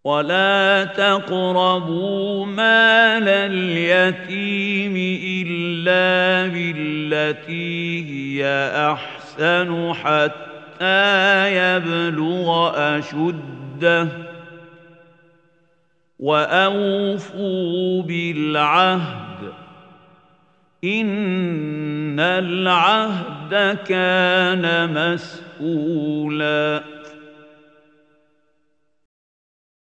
ولا تقربوا مال اليتيم إلا بالتي هي أحسن حتى يبلغ أشده وأوفوا بالعهد إن العهد كان مسؤولا